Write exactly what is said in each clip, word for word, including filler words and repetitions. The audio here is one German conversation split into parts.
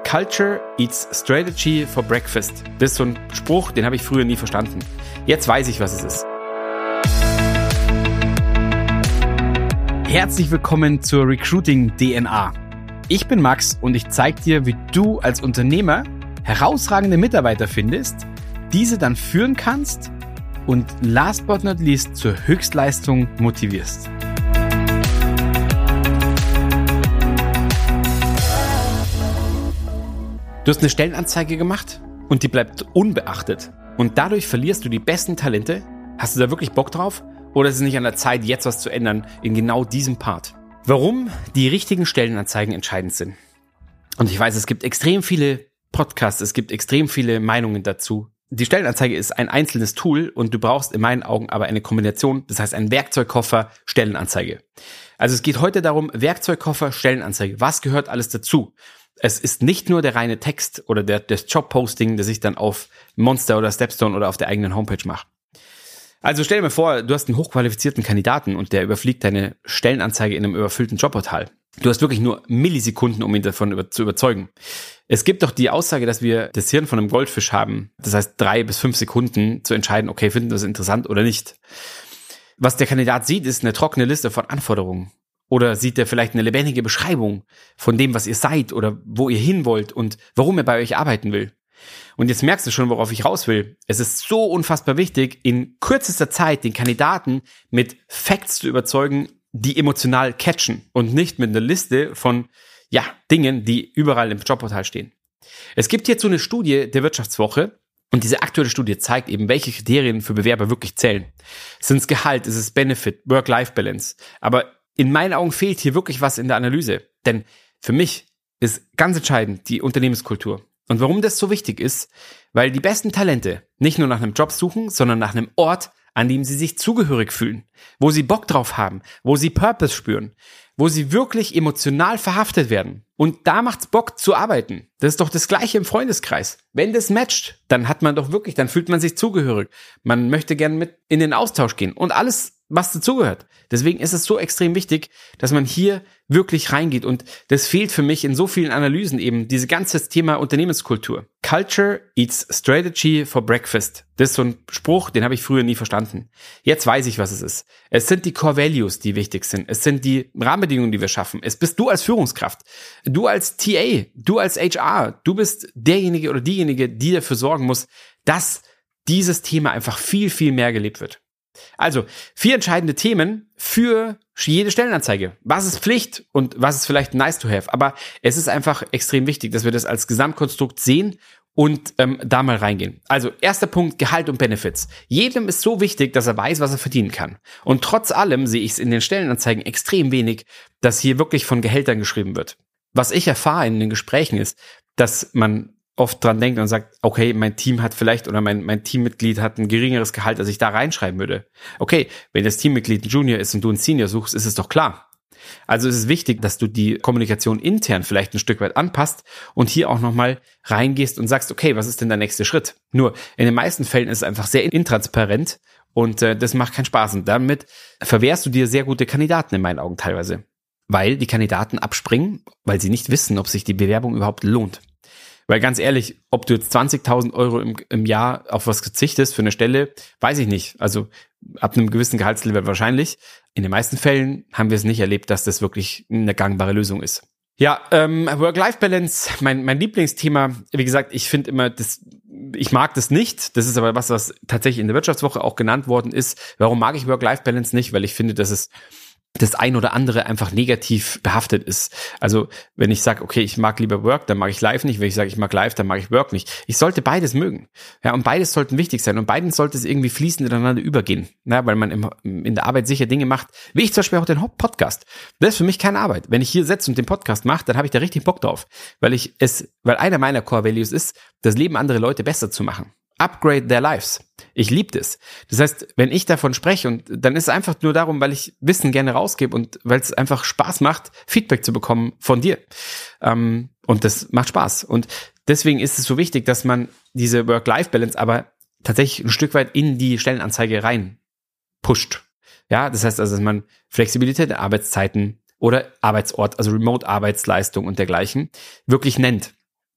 Culture eats strategy for breakfast. Das ist so ein Spruch, den habe ich früher nie verstanden. Jetzt weiß ich, was es ist. Herzlich willkommen zur Recruiting D N A. Ich bin Max und ich zeige dir, wie du als Unternehmer herausragende Mitarbeiter findest, diese dann führen kannst und last but not least zur Höchstleistung motivierst. Du hast eine Stellenanzeige gemacht und die bleibt unbeachtet und dadurch verlierst du die besten Talente. Hast du da wirklich Bock drauf? Oder ist es nicht an der Zeit, jetzt was zu ändern in genau diesem Part? Warum die richtigen Stellenanzeigen entscheidend sind. Und ich weiß, es gibt extrem viele Podcasts, es gibt extrem viele Meinungen dazu. Die Stellenanzeige ist ein einzelnes Tool und du brauchst in meinen Augen aber eine Kombination, das heißt ein Werkzeugkoffer Stellenanzeige. Also es geht heute darum, Werkzeugkoffer Stellenanzeige. Was gehört alles dazu? Es ist nicht nur der reine Text oder der, das Jobposting, das ich dann auf Monster oder Stepstone oder auf der eigenen Homepage mache. Also stell dir mal vor, du hast einen hochqualifizierten Kandidaten und der überfliegt deine Stellenanzeige in einem überfüllten Jobportal. Du hast wirklich nur Millisekunden, um ihn davon über, zu überzeugen. Es gibt doch die Aussage, dass wir das Hirn von einem Goldfisch haben. Das heißt, drei bis fünf Sekunden zu entscheiden, okay, finden wir das interessant oder nicht. Was der Kandidat sieht, ist eine trockene Liste von Anforderungen. Oder sieht er vielleicht eine lebendige Beschreibung von dem, was ihr seid oder wo ihr hin wollt und warum er bei euch arbeiten will. Und jetzt merkst du schon, worauf ich raus will. Es ist so unfassbar wichtig, in kürzester Zeit den Kandidaten mit Facts zu überzeugen, die emotional catchen und nicht mit einer Liste von ja Dingen, die überall im Jobportal stehen. Es gibt hierzu eine Studie der Wirtschaftswoche und diese aktuelle Studie zeigt eben, welche Kriterien für Bewerber wirklich zählen. Sind es Gehalt, ist es Benefit, Work-Life-Balance. Aber in meinen Augen fehlt hier wirklich was in der Analyse. Denn für mich ist ganz entscheidend die Unternehmenskultur. Und warum das so wichtig ist, weil die besten Talente nicht nur nach einem Job suchen, sondern nach einem Ort, an dem sie sich zugehörig fühlen, wo sie Bock drauf haben, wo sie Purpose spüren, wo sie wirklich emotional verhaftet werden. Und da macht's Bock zu arbeiten. Das ist doch das Gleiche im Freundeskreis. Wenn das matcht, dann hat man doch wirklich, dann fühlt man sich zugehörig. Man möchte gerne mit in den Austausch gehen und alles, was dazugehört. Deswegen ist es so extrem wichtig, dass man hier wirklich reingeht. Und das fehlt für mich in so vielen Analysen eben, diese ganze Thema Unternehmenskultur. Culture eats strategy for breakfast. Das ist so ein Spruch, den habe ich früher nie verstanden. Jetzt weiß ich, was es ist. Es sind die Core Values, die wichtig sind. Es sind die Rahmenbedingungen, die wir schaffen. Es bist du als Führungskraft. Du als T A, du als H R, du bist derjenige oder diejenige, die dafür sorgen muss, dass dieses Thema einfach viel, viel mehr gelebt wird. Also, vier entscheidende Themen für jede Stellenanzeige. Was ist Pflicht und was ist vielleicht nice to have? Aber es ist einfach extrem wichtig, dass wir das als Gesamtkonstrukt sehen und ähm, da mal reingehen. Also, erster Punkt, Gehalt und Benefits. Jedem ist so wichtig, dass er weiß, was er verdienen kann. Und trotz allem sehe ich es in den Stellenanzeigen extrem wenig, dass hier wirklich von Gehältern geschrieben wird. Was ich erfahre in den Gesprächen ist, dass man oft dran denkt und sagt, okay, mein Team hat vielleicht oder mein mein Teammitglied hat ein geringeres Gehalt, als ich da reinschreiben würde. Okay, wenn das Teammitglied ein Junior ist und du einen Senior suchst, ist es doch klar. Also es ist wichtig, dass du die Kommunikation intern vielleicht ein Stück weit anpasst und hier auch nochmal reingehst und sagst, okay, was ist denn der nächste Schritt? Nur in den meisten Fällen ist es einfach sehr intransparent und äh, das macht keinen Spaß. Und damit verwehrst du dir sehr gute Kandidaten in meinen Augen teilweise, weil die Kandidaten abspringen, weil sie nicht wissen, ob sich die Bewerbung überhaupt lohnt. Weil ganz ehrlich, ob du jetzt zwanzigtausend Euro im, im Jahr auf was verzichtest für eine Stelle, weiß ich nicht. Also ab einem gewissen Gehaltslevel wahrscheinlich. In den meisten Fällen haben wir es nicht erlebt, dass das wirklich eine gangbare Lösung ist. Ja, ähm, Work-Life-Balance, mein mein Lieblingsthema. Wie gesagt, ich finde immer, das, ich mag das nicht. Das ist aber was, was tatsächlich in der Wirtschaftswoche auch genannt worden ist. Warum mag ich Work-Life-Balance nicht? Weil ich finde, dass es das ein oder andere einfach negativ behaftet ist. Also wenn ich sage, okay, ich mag lieber Work, dann mag ich Life nicht. Wenn ich sage, ich mag Life, dann mag ich Work nicht. Ich sollte beides mögen. Ja, und beides sollten wichtig sein. Und beides sollte es irgendwie fließend ineinander übergehen. Ja, weil man im, in der Arbeit sicher Dinge macht, wie ich zum Beispiel auch den Podcast. Das ist für mich keine Arbeit. Wenn ich hier sitze und den Podcast mache, dann habe ich da richtig Bock drauf. Weil ich es, weil einer meiner Core Values ist, das Leben anderer Leute besser zu machen. Upgrade their lives. Ich liebe das. Das heißt, wenn ich davon spreche und dann ist es einfach nur darum, weil ich Wissen gerne rausgebe und weil es einfach Spaß macht, Feedback zu bekommen von dir. Ähm, und das macht Spaß. Und deswegen ist es so wichtig, dass man diese Work-Life-Balance aber tatsächlich ein Stück weit in die Stellenanzeige rein pusht. Ja, das heißt also, dass man Flexibilität der Arbeitszeiten oder Arbeitsort, also Remote-Arbeitsleistung und dergleichen, wirklich nennt.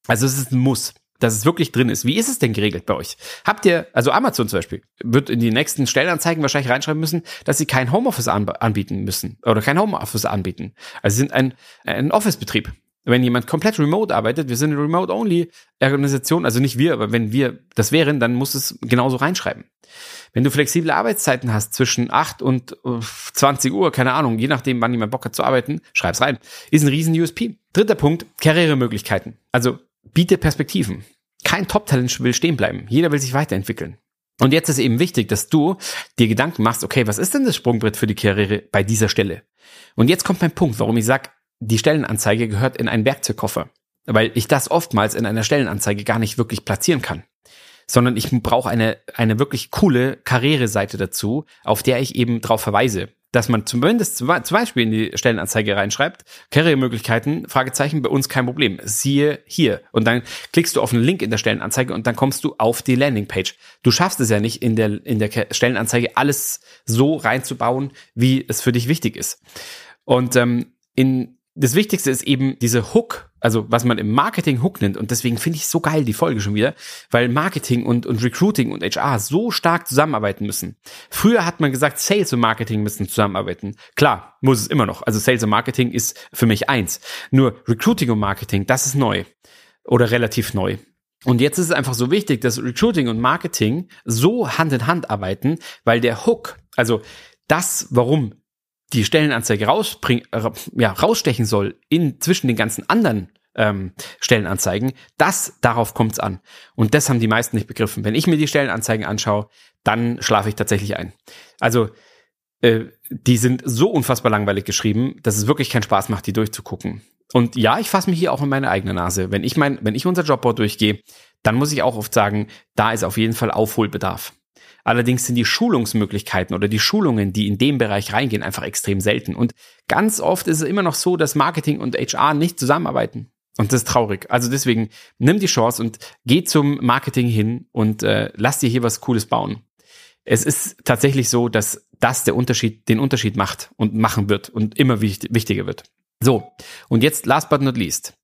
Also es ist ein Muss, dass es wirklich drin ist. Wie ist es denn geregelt bei euch? Habt ihr, also Amazon zum Beispiel, wird in die nächsten Stellenanzeigen wahrscheinlich reinschreiben müssen, dass sie kein Homeoffice anbieten müssen oder kein Homeoffice anbieten. Also sie sind ein, ein Office-Betrieb. Wenn jemand komplett remote arbeitet, wir sind eine Remote-Only-Organisation, also nicht wir, aber wenn wir das wären, dann muss es genauso reinschreiben. Wenn du flexible Arbeitszeiten hast zwischen acht und zwanzig Uhr, keine Ahnung, je nachdem, wann jemand Bock hat zu arbeiten, schreib's rein. Ist ein riesen U S P. Dritter Punkt, Karrieremöglichkeiten. Also biete Perspektiven. Kein Top-Talent will stehen bleiben. Jeder will sich weiterentwickeln. Und jetzt ist eben wichtig, dass du dir Gedanken machst, okay, was ist denn das Sprungbrett für die Karriere bei dieser Stelle? Und jetzt kommt mein Punkt, warum ich sage, die Stellenanzeige gehört in einen Werkzeugkoffer. Weil ich das oftmals in einer Stellenanzeige gar nicht wirklich platzieren kann. Sondern ich brauche eine, eine wirklich coole Karriereseite dazu, auf der ich eben drauf verweise. Dass man zumindest zum Beispiel in die Stellenanzeige reinschreibt, Karrieremöglichkeiten, Fragezeichen, bei uns kein Problem, siehe hier. Und dann klickst du auf einen Link in der Stellenanzeige und dann kommst du auf die Landingpage. Du schaffst es ja nicht, in der, in der Stellenanzeige alles so reinzubauen, wie es für dich wichtig ist. Und ähm, in das Wichtigste ist eben diese Hook, also was man im Marketing Hook nennt. Und deswegen finde ich so geil die Folge schon wieder, weil Marketing und, und Recruiting und H R so stark zusammenarbeiten müssen. Früher hat man gesagt, Sales und Marketing müssen zusammenarbeiten. Klar, muss es immer noch. Also Sales und Marketing ist für mich eins. Nur Recruiting und Marketing, das ist neu oder relativ neu. Und jetzt ist es einfach so wichtig, dass Recruiting und Marketing so Hand in Hand arbeiten, weil der Hook, also das, warum die Stellenanzeige rausbring, äh, ja, rausstechen soll in zwischen den ganzen anderen ähm, Stellenanzeigen, das, darauf kommt's an. Und das haben die meisten nicht begriffen. Wenn ich mir die Stellenanzeigen anschaue, dann schlafe ich tatsächlich ein. Also äh, die sind so unfassbar langweilig geschrieben, dass es wirklich keinen Spaß macht, die durchzugucken. Und ja, ich fasse mich hier auch in meine eigene Nase. Wenn ich mein, wenn ich unser Jobboard durchgehe, dann muss ich auch oft sagen, da ist auf jeden Fall Aufholbedarf. Allerdings sind die Schulungsmöglichkeiten oder die Schulungen, die in dem Bereich reingehen, einfach extrem selten. Und ganz oft ist es immer noch so, dass Marketing und H R nicht zusammenarbeiten. Und das ist traurig. Also deswegen, nimm die Chance und geh zum Marketing hin und äh, lass dir hier was Cooles bauen. Es ist tatsächlich so, dass das der Unterschied, den Unterschied macht und machen wird und immer wichtig, wichtiger wird. So, und jetzt last but not least.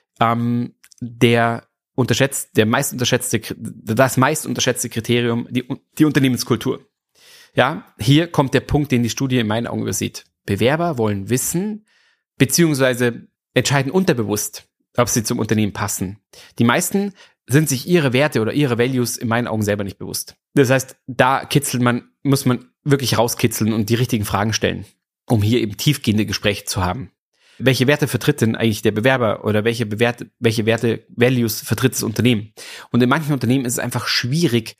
Ähm, der unterschätzt, der meist unterschätzte, das meist unterschätzte Kriterium, die, die Unternehmenskultur. Ja, hier kommt der Punkt, den die Studie in meinen Augen übersieht. Bewerber wollen wissen, beziehungsweise entscheiden unterbewusst, ob sie zum Unternehmen passen. Die meisten sind sich ihre Werte oder ihre Values in meinen Augen selber nicht bewusst. Das heißt, da kitzelt man, muss man wirklich rauskitzeln und die richtigen Fragen stellen, um hier eben tiefgehende Gespräche zu haben. Welche Werte vertritt denn eigentlich der Bewerber oder welche Bewerte, welche Werte, Values vertritt das Unternehmen? Und in manchen Unternehmen ist es einfach schwierig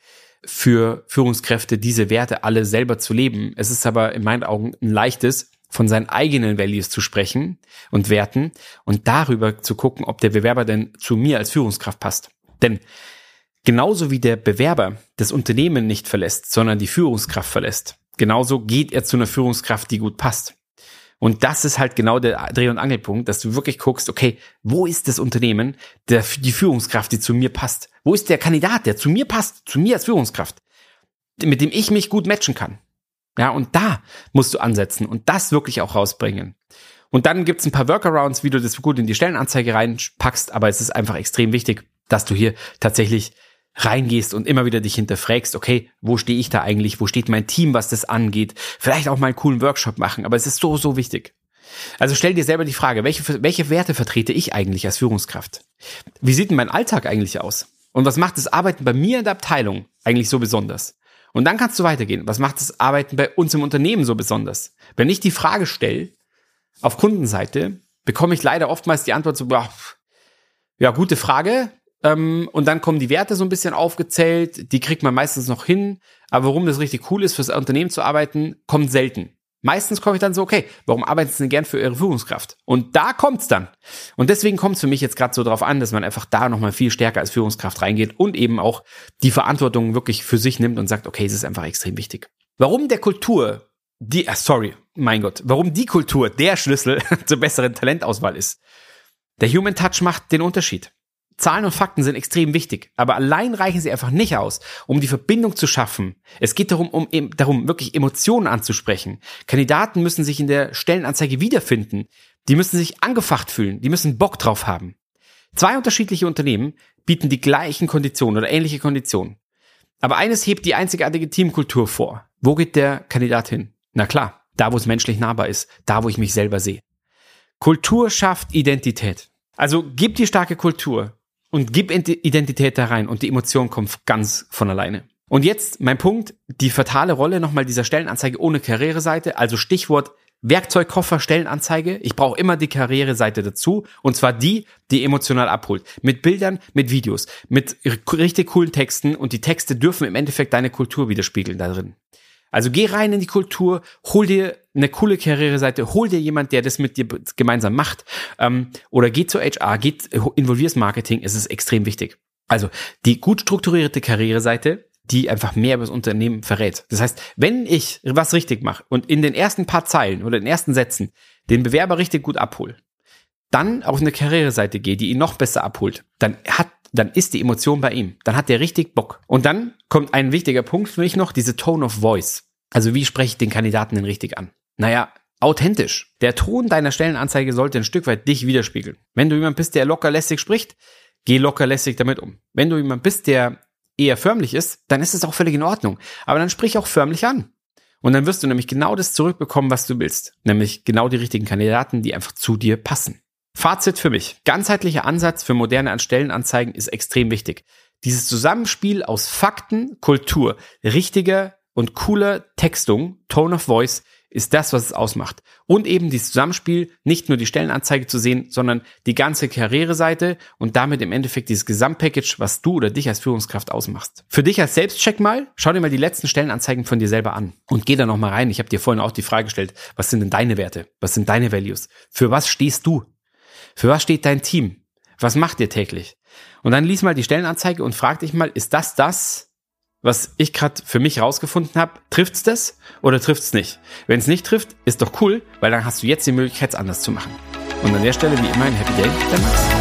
für Führungskräfte, diese Werte alle selber zu leben. Es ist aber in meinen Augen ein leichtes, von seinen eigenen Values zu sprechen und Werten und darüber zu gucken, ob der Bewerber denn zu mir als Führungskraft passt. Denn genauso wie der Bewerber das Unternehmen nicht verlässt, sondern die Führungskraft verlässt, genauso geht er zu einer Führungskraft, die gut passt. Und das ist halt genau der Dreh- und Angelpunkt, dass du wirklich guckst, okay, wo ist das Unternehmen, der, die Führungskraft, die zu mir passt? Wo ist der Kandidat, der zu mir passt, zu mir als Führungskraft, mit dem ich mich gut matchen kann? Ja, und da musst du ansetzen und das wirklich auch rausbringen. Und dann gibt's ein paar Workarounds, wie du das gut in die Stellenanzeige reinpackst, aber es ist einfach extrem wichtig, dass du hier tatsächlich reingehst und immer wieder dich hinterfragst, okay, wo stehe ich da eigentlich, wo steht mein Team, was das angeht, vielleicht auch mal einen coolen Workshop machen, aber es ist so, so wichtig. Also stell dir selber die Frage, welche, welche Werte vertrete ich eigentlich als Führungskraft? Wie sieht denn mein Alltag eigentlich aus? Und was macht das Arbeiten bei mir in der Abteilung eigentlich so besonders? Und dann kannst du weitergehen. Was macht das Arbeiten bei uns im Unternehmen so besonders? Wenn ich die Frage stelle, auf Kundenseite, bekomme ich leider oftmals die Antwort so, boah, ja, gute Frage. Und dann kommen die Werte so ein bisschen aufgezählt, die kriegt man meistens noch hin, aber warum das richtig cool ist, fürs Unternehmen zu arbeiten, kommt selten. Meistens komme ich dann so, okay, warum arbeiten Sie denn gern für Ihre Führungskraft? Und da kommt's dann. Und deswegen kommt es für mich jetzt gerade so drauf an, dass man einfach da nochmal viel stärker als Führungskraft reingeht und eben auch die Verantwortung wirklich für sich nimmt und sagt, okay, es ist einfach extrem wichtig. Warum der Kultur, die, ah, sorry, mein Gott, warum die Kultur der Schlüssel zur besseren Talentauswahl ist. Der Human Touch macht den Unterschied. Zahlen und Fakten sind extrem wichtig, aber allein reichen sie einfach nicht aus, um die Verbindung zu schaffen. Es geht darum, um darum, wirklich Emotionen anzusprechen. Kandidaten müssen sich in der Stellenanzeige wiederfinden. Die müssen sich angefacht fühlen. Die müssen Bock drauf haben. Zwei unterschiedliche Unternehmen bieten die gleichen Konditionen oder ähnliche Konditionen. Aber eines hebt die einzigartige Teamkultur vor. Wo geht der Kandidat hin? Na klar, da wo es menschlich nahbar ist, da wo ich mich selber sehe. Kultur schafft Identität. Also gib die starke Kultur und gib Identität da rein und die Emotion kommt ganz von alleine. Und jetzt mein Punkt, die fatale Rolle nochmal dieser Stellenanzeige ohne Karriereseite, also Stichwort Werkzeugkoffer, Stellenanzeige. Ich brauche immer die Karriereseite dazu und zwar die, die emotional abholt. Mit Bildern, mit Videos, mit richtig coolen Texten und die Texte dürfen im Endeffekt deine Kultur widerspiegeln da drin. Also geh rein in die Kultur, hol dir eine coole Karriereseite, hol dir jemand, der das mit dir gemeinsam macht ähm, oder geh zu H R, geh, involvierst Marketing, es ist extrem wichtig. Also die gut strukturierte Karriereseite, die einfach mehr über das Unternehmen verrät. Das heißt, wenn ich was richtig mache und in den ersten paar Zeilen oder den ersten Sätzen den Bewerber richtig gut abhole, dann auf eine Karriereseite gehe, die ihn noch besser abholt, dann hat, dann ist die Emotion bei ihm. Dann hat der richtig Bock. Und dann kommt ein wichtiger Punkt für mich noch, diese Tone of Voice. Also wie spreche ich den Kandidaten denn richtig an? Naja, authentisch. Der Ton deiner Stellenanzeige sollte ein Stück weit dich widerspiegeln. Wenn du jemand bist, der locker lässig spricht, geh locker lässig damit um. Wenn du jemand bist, der eher förmlich ist, dann ist es auch völlig in Ordnung. Aber dann sprich auch förmlich an. Und dann wirst du nämlich genau das zurückbekommen, was du willst. Nämlich genau die richtigen Kandidaten, die einfach zu dir passen. Fazit für mich. Ganzheitlicher Ansatz für moderne Stellenanzeigen ist extrem wichtig. Dieses Zusammenspiel aus Fakten, Kultur, richtiger und cooler Textung, Tone of Voice, ist das, was es ausmacht. Und eben dieses Zusammenspiel, nicht nur die Stellenanzeige zu sehen, sondern die ganze Karriereseite und damit im Endeffekt dieses Gesamtpackage, was du oder dich als Führungskraft ausmachst. Für dich als Selbstcheck mal, schau dir mal die letzten Stellenanzeigen von dir selber an und geh da nochmal rein. Ich habe dir vorhin auch die Frage gestellt, was sind denn deine Werte? Was sind deine Values? Für was stehst du? Für was steht dein Team? Was macht ihr täglich? Und dann lies mal die Stellenanzeige und frag dich mal, ist das das, was ich gerade für mich rausgefunden habe? Trifft's das oder trifft's nicht? Wenn es nicht trifft, ist doch cool, weil dann hast du jetzt die Möglichkeit, es anders zu machen. Und an der Stelle wie immer ein Happy Day, der Max.